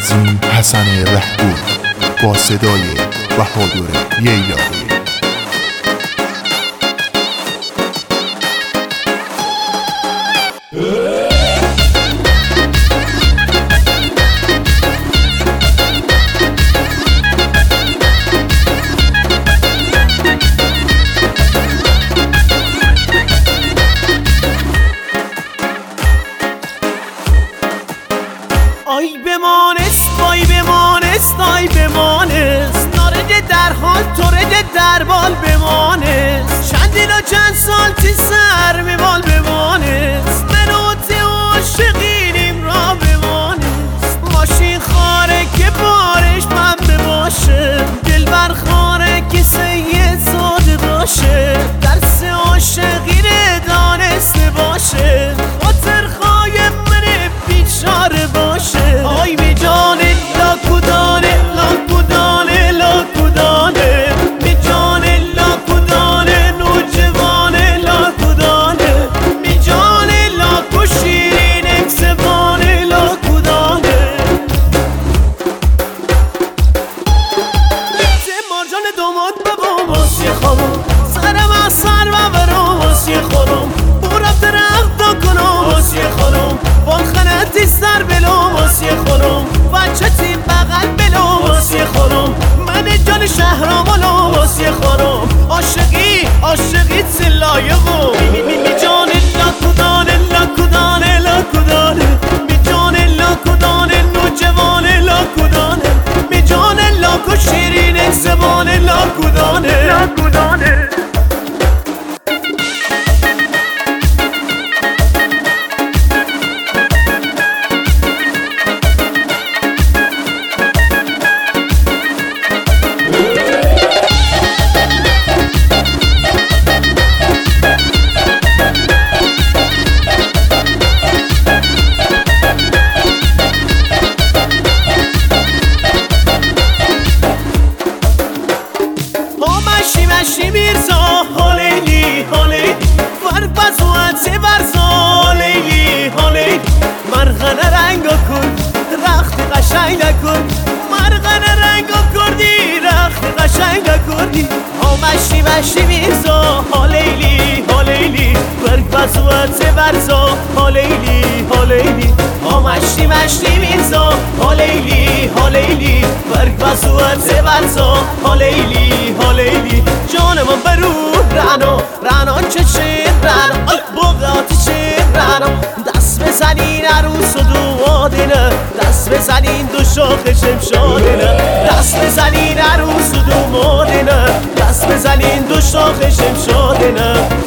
عظیم حسن رهبور با صدای بهادر ییلایی. آی بمانست وای بمانست آی بمانست نارنج در حال تورج در بال بمانست چندین و چند سال تی سر میبال بمانست منوت عاشقینیم را بمانست ماشین خاره که بارش من باشه دلبر خاره که سید ساده باشه درس عاشقی دانسته باشه خاطر خواهی من بیچاره باشه آی می جانه لاکودانه لاکودانه لاکودانه می جانه لاکودانه نوجوانه لاکودانه می جانه لاکو شیرین اکسبانه لاکودانه مارجان دومات بابا واسی خانم سرم از سر و برام واسی خانم برم درخت دا کنم واسی خانم بالخنتی سر بلو واسی خانم بچه تی بغل بلو واسی خانم من جان شهرامانو واسی خانم عاشقی عاشقی تلایقو می جان لاکودانه لاکودانه لاکودانه می جان لاکودانه نوجوانه لاکودانه می جان لاکو شیرین زبانه لاکودانه لاکودانه مشی میرزا هالیلی هالی وربزوات برزا هالیلی هالی مرغن رنگا کرد رخت قشنگ کن مرغن رنگا کردی رخت قشنگ کردی مشی میرزا هالیلی هالیلی وربزوات برزا هالیلی هالیلی مشی میرزا هالیلی هالیلی وربزوات برزا هالیلی هالیلی جانم برو رانو چه رانو بغات چه رانو دست بزنین عروس و دومادینه دست بزنین دو شاخ شمشادینه دست بزنین عروس و دومادینه دست بزنین دو شاخ شمشادینه